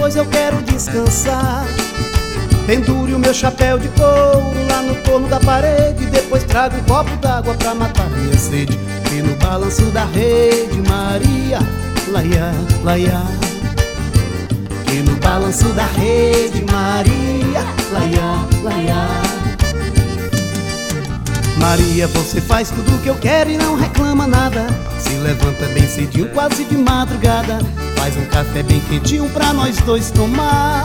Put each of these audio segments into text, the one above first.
depois eu quero descansar. Pendure o meu chapéu de couro lá no torno da parede, depois trago um copo d'água pra matar minha sede. E no balanço da rede, Maria, laiá, laiá. E no balanço da rede, Maria, laiá, laiá. Maria, você faz tudo o que eu quero e não reclama nada. Se levanta bem cedinho, quase de madrugada. Faz um café bem quentinho pra nós dois tomar.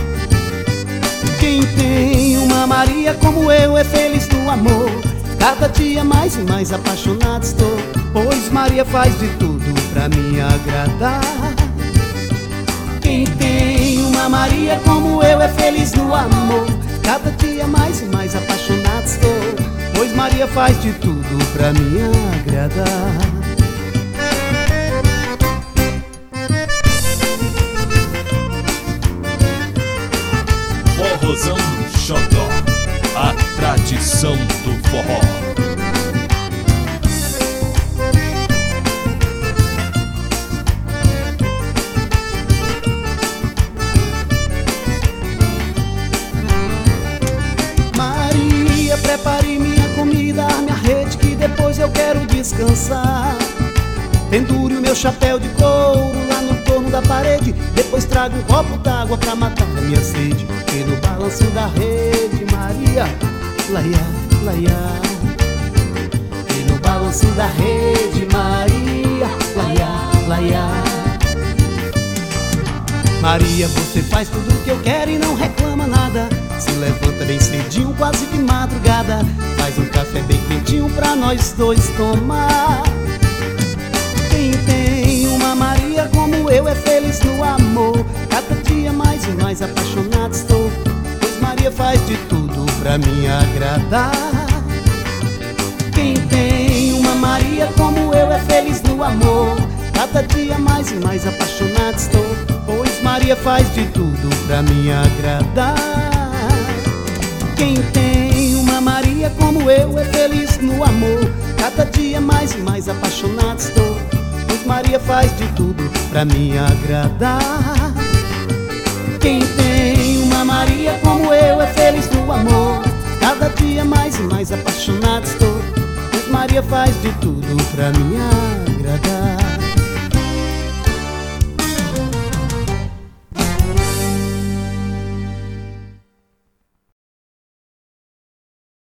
Quem tem uma Maria como eu é feliz no amor. Cada dia mais e mais apaixonado estou, pois Maria faz de tudo pra me agradar. Quem tem uma Maria como eu é feliz no amor. Cada dia mais e mais apaixonado estou, pois Maria faz de tudo pra me agradar. Forrozão Xodó, a tradição do forró. Maria, prepare minha comida, arme a rede que depois eu quero descansar. Pendure o meu chapéu de couro lá no torno da parede, depois trago um copo d'água pra matar a minha sede. E no balanço da rede, Maria, laiá, laiá. E no balanço da rede, Maria, laiá, laiá. Maria, você faz tudo o que eu quero e não reclama nada. Se levanta bem cedinho, quase de madrugada. Faz um café bem quentinho pra nós dois tomar. Quem tem uma Maria como eu é feliz no amor. Cada dia mais e mais apaixonado estou, pois Maria faz de tudo pra me agradar. Quem tem uma Maria como eu é feliz no amor. Cada dia mais e mais apaixonado estou, pois Maria faz de tudo pra me agradar. Quem tem uma Maria como eu é feliz no amor. Cada dia mais e mais apaixonado estou, pois Maria faz de tudo pra me agradar. Quem tem uma Maria como eu é feliz no amor. Cada dia mais e mais apaixonado estou, pois Maria faz de tudo pra me agradar.